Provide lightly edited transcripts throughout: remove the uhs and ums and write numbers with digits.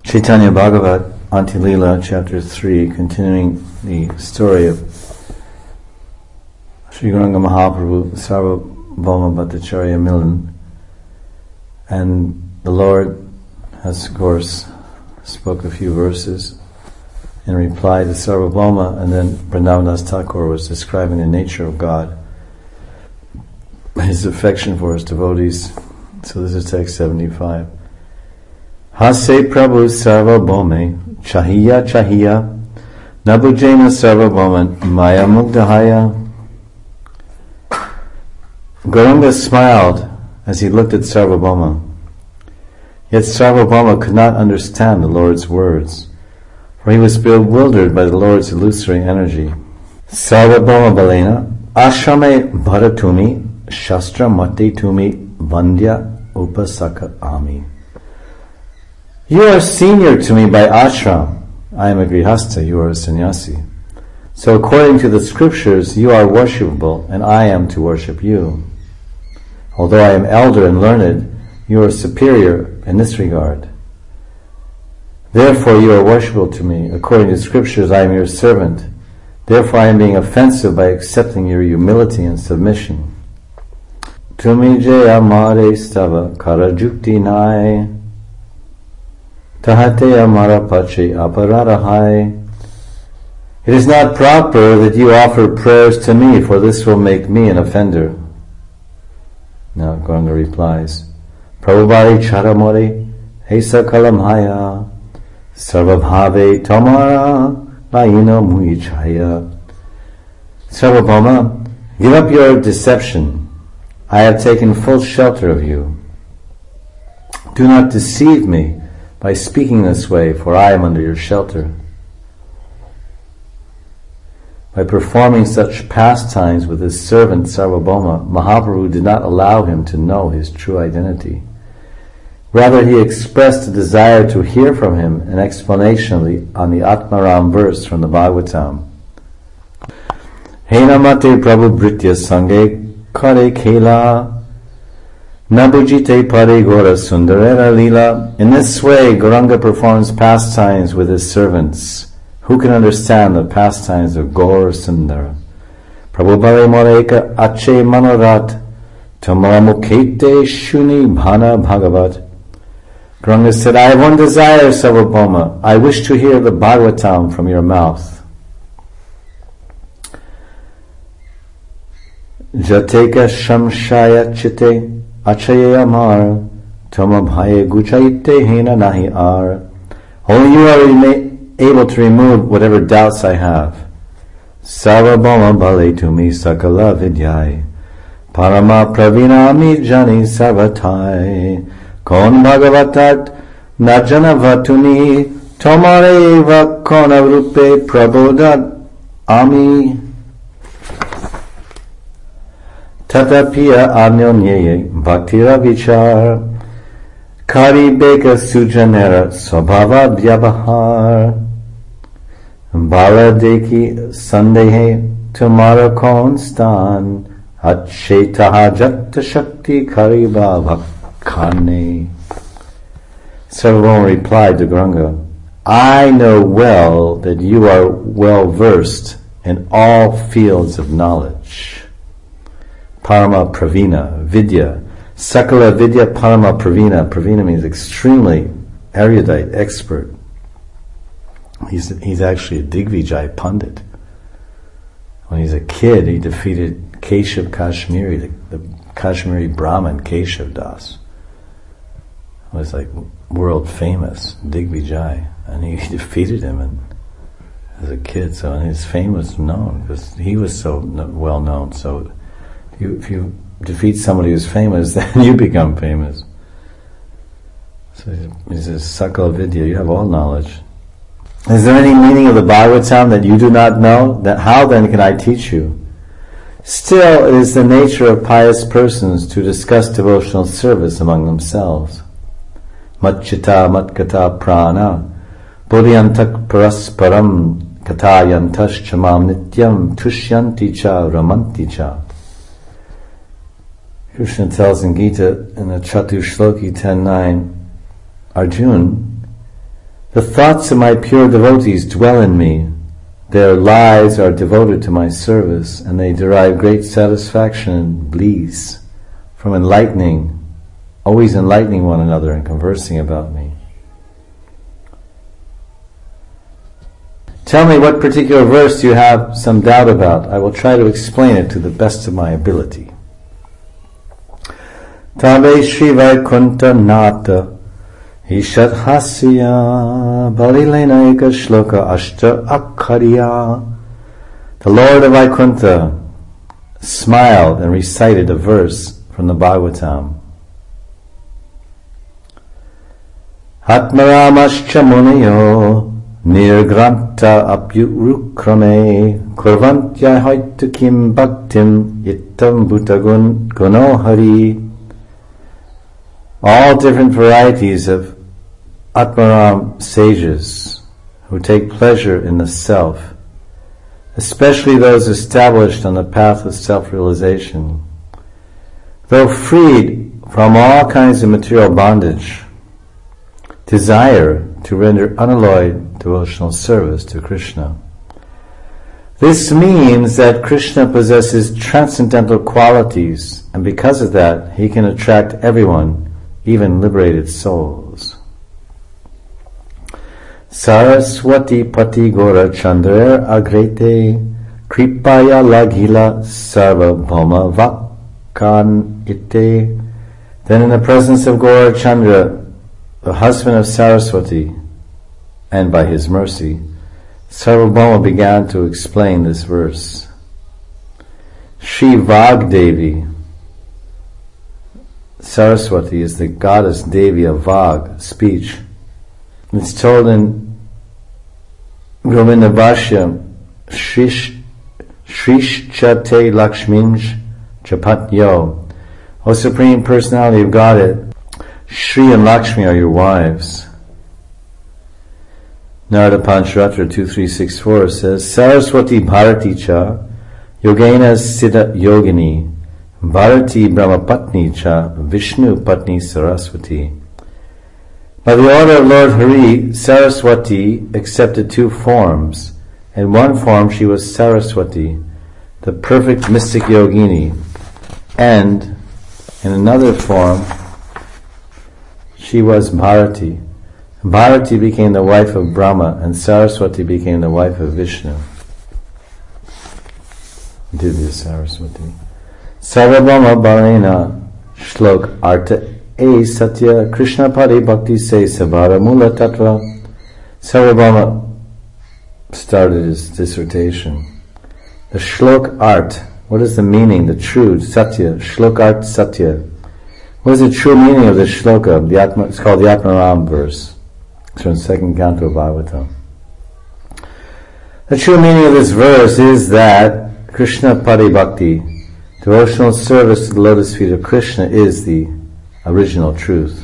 Chaitanya Bhagavat, Antilila, chapter 3, continuing the story of Sri Gauranga Mahaprabhu, Sarvabhauma Bhattacharya Milan. And the Lord has, of course, spoke a few verses in reply to Sarvabhauma, and then Vrindavan Thakur was describing the nature of God, his affection for his devotees. So this is text 75. Hase Prabhu Sarvabhauma Chahiya Chahiya Nabujena Sarvabhauma Maya Mugdahaya. Gauranga smiled as he looked at Sarvabhauma. Yet Sarvabhauma could not understand the Lord's words, for he was bewildered by the Lord's illusory energy. Sarvabhauma Balena Ashrame Bharatumi Shastra Mate Tumi Vandya Upasaka Ami. You are senior to me by ashram. I am a grihastha, you are a sannyasi. So according to the scriptures, you are worshipable, and I am to worship you. Although I am elder and learned, you are superior in this regard. Therefore you are worshipable to me. According to the scriptures, I am your servant. Therefore I am being offensive by accepting your humility and submission. Tumi jaya mare stava karajukti nai tahate amara pache apararahai. It is not proper that you offer prayers to me, for this will make me an offender. Now Gauranga replies, Prabhuvari charamore hesa kalamhaya sarvabhave tamara laino muichaya. Sarvabhauma, give up your deception. I have taken full shelter of you. Do not deceive me by speaking this way, for I am under your shelter. By performing such pastimes with his servant Sarvabhauma, Mahaprabhu did not allow him to know his true identity. Rather, he expressed a desire to hear from him an explanation on the Atmaram verse from the Bhagavatam. Henamate Prabhu Bhritya Sange Kare Kela Nabujite Pare Gora Sundarera Lila. In this way, Gauranga performs pastimes with his servants. Who can understand the pastimes of Gaur Sundara? Prabhu Bhare Moreka Ache Manorat Tamaramukete Shuni Bhana Bhagavat. Gauranga said, I have one desire, Sarvabhauma. I wish to hear the Bhagavatam from your mouth. Jateka Shamshaya Chite Achaye Amar Tomabhaye Guchaite Hena Nahi Ar. Only you are able to remove whatever doubts I have. Sarvabhauma Bale Tumi Sakala Vidyai Parama Pravinami Jani Sarvatai Kon Bhagavatat Najana Vatuni Tomare Eva Kona Rupe Prabodhat Ami Tatapiya Anyonyeye Bhaktira Vichar Kari Beka Sujanera Swabhava Vyabhar Bala Deki Sandehe Tumara Konstan Achetaha Jatta Shakti Kariba Bhakkane. Sarvabhauma replied to Gauranga, I know well that you are well versed in all fields of knowledge. Parama Pravina, Vidya, Sakala Vidya Parama Pravina. Pravina means extremely erudite, expert. He's actually a Digvijay Pandit. When he's a kid, he defeated Keshav Kashmiri, the Kashmiri Brahmin Keshav Das. He was like world famous, Digvijay, and he defeated him as a kid. So his fame was known because he was so well known. So if you defeat somebody who's famous, then you become famous. So he says, Sakala Vidya, you have all knowledge. Is there any meaning of the Bhagavatam that you do not know? How then can I teach you? Still, it is the nature of pious persons to discuss devotional service among themselves. Matchita matkata prana bodhyantak parasparam katayantash chamam nityam tushyanti cha ramanti cha. Krishna tells in Gita in the Chatushloki 10.9, Arjun, The thoughts of my pure devotees dwell in me. Their lives are devoted to my service, and they derive great satisfaction and bliss from always enlightening one another and conversing about me. Tell me what particular verse you have some doubt about. I will try to explain it to the best of my ability. Tabe Shri Vaikunta Nata Ishat Hasya Balilenaika Shloka Ashta Akkhariya. The Lord of Vaikunta smiled and recited a verse from the Bhagavatam. Atmaramascha Muniyo Nirgranta Apyurukrame Kurvantya Haitukim Bhaktim Ittam Bhutagun Gunohari. All different varieties of Atmaram sages who take pleasure in the self, especially those established on the path of self-realization, though freed from all kinds of material bondage, desire to render unalloyed devotional service to Krishna. This means that Krishna possesses transcendental qualities, and because of that, he can attract everyone, even liberated souls. Saraswati Pati Gora Chandra Agrete Kripaya Laghila Sarva Bhoma Vakan Ite. Then in the presence of Gora Chandra, the husband of Saraswati, and by his mercy, Sarvabhauma began to explain this verse. Shri Vagdevi, Saraswati, is the goddess Devi of Vag, speech. It's told in Govinda Bhashya, Shrishchate Lakshminj Chapatyo. O Supreme Personality of Godhead, Shri and Lakshmi are your wives. Narada Pancharatra 2364 says, Saraswati Bharati cha Yogena Siddha Yogini Bharati Brahmapatni cha Vishnu Patni Saraswati. By the order of Lord Hari, Saraswati accepted two forms. In one form she was Saraswati, the perfect mystic yogini, and in another form she was Bharati. Bharati became the wife of Brahma, and Saraswati became the wife of Vishnu. Divya Saraswati. Sarvabhauma Bharena Shlok Arta E Satya Krishna Pari Bhakti Se Sabara Mula Tattva. Sarvabhauma started his dissertation. The Shlok Art, what is the meaning, the true Satya, Shlok Art Satya? What is the true meaning of the shloka? It's called the Atmaram verse. It's from the second canto of Bhagavatam. The true meaning of this verse is that Krishna Pari Bhakti, devotional service to the lotus feet of Krishna, is the original truth.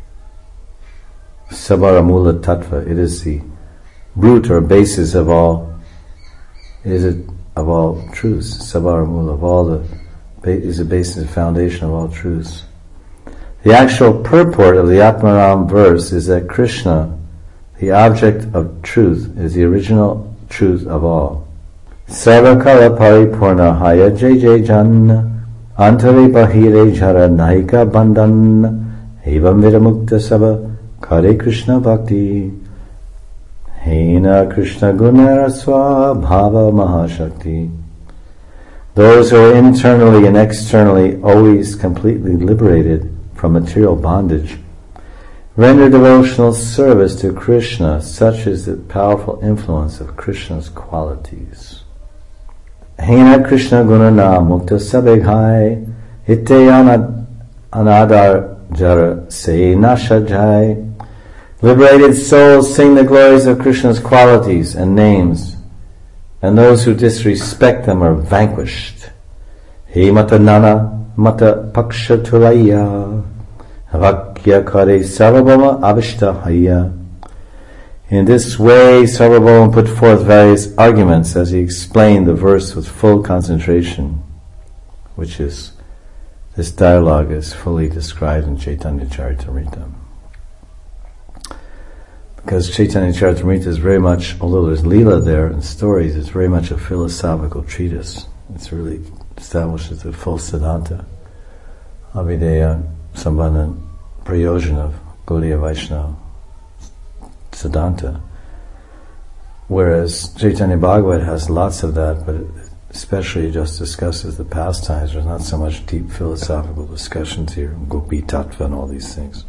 Sabara Mula Tattva, it is the root or basis of all, truths. Sabara Mula is the basis and foundation of all truths. The actual purport of the Atmaram verse is that Krishna, the object of truth, is the original truth of all. Sarvakala paripurna haya jai jai janna antare bahire jara naika bandhan evam viramukta saba kare Krishna bhakti hena Krishna gunarasva bhava mahashakti. Those who are internally and externally always completely liberated from material bondage render devotional service to Krishna. Such is the powerful influence of Krishna's qualities. Hena Krishna gunana mukta sabeghai ite anadar jara se nashajai. Liberated souls sing the glories of Krishna's qualities and names, and those who disrespect them are vanquished. He mata nana mata paksha tulaya vakya kare sarvabhauma avishta haya. In this way, Sarvabhauma put forth various arguments as he explained the verse with full concentration, which is, this dialogue is fully described in Chaitanya Charitamrita. because Chaitanya Charitamrita is very much, although there's Leela there and stories, it's very much a philosophical treatise. It's really establishes the full Siddhanta, Abhideya, Sambandha, Prayojana of Gaudiya Vaishnava Siddhanta. Whereas Chaitanya Bhagavat has lots of that, but it especially just discusses the pastimes. There's not so much deep philosophical discussions here, Gopi Tattva and all these things.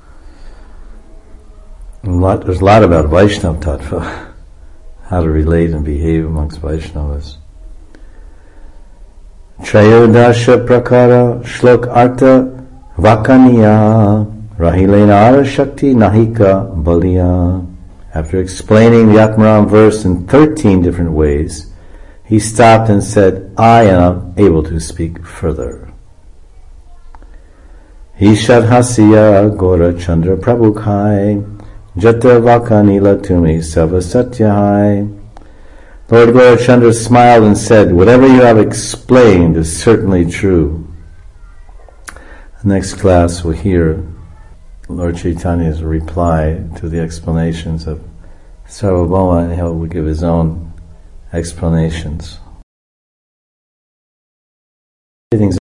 There's a lot about Vaishnava Tattva, how to relate and behave amongst Vaishnavas. Trayodasha Prakara Shlok Artha Vakaniya Rahilenara Shakti Nahika Baliya. After explaining the Atmaram verse in 13 different ways, he stopped and said, I am able to speak further. Ishadhasya Gora Chandra Prabhukai Jata Vakanila Tumi Sava Satyahai. Lord Gaurachandra smiled and said, whatever you have explained is certainly true. Next class we'll hear Lord Chaitanya's reply to the explanations of Sarvabhauma, and he will give his own explanations. Everything's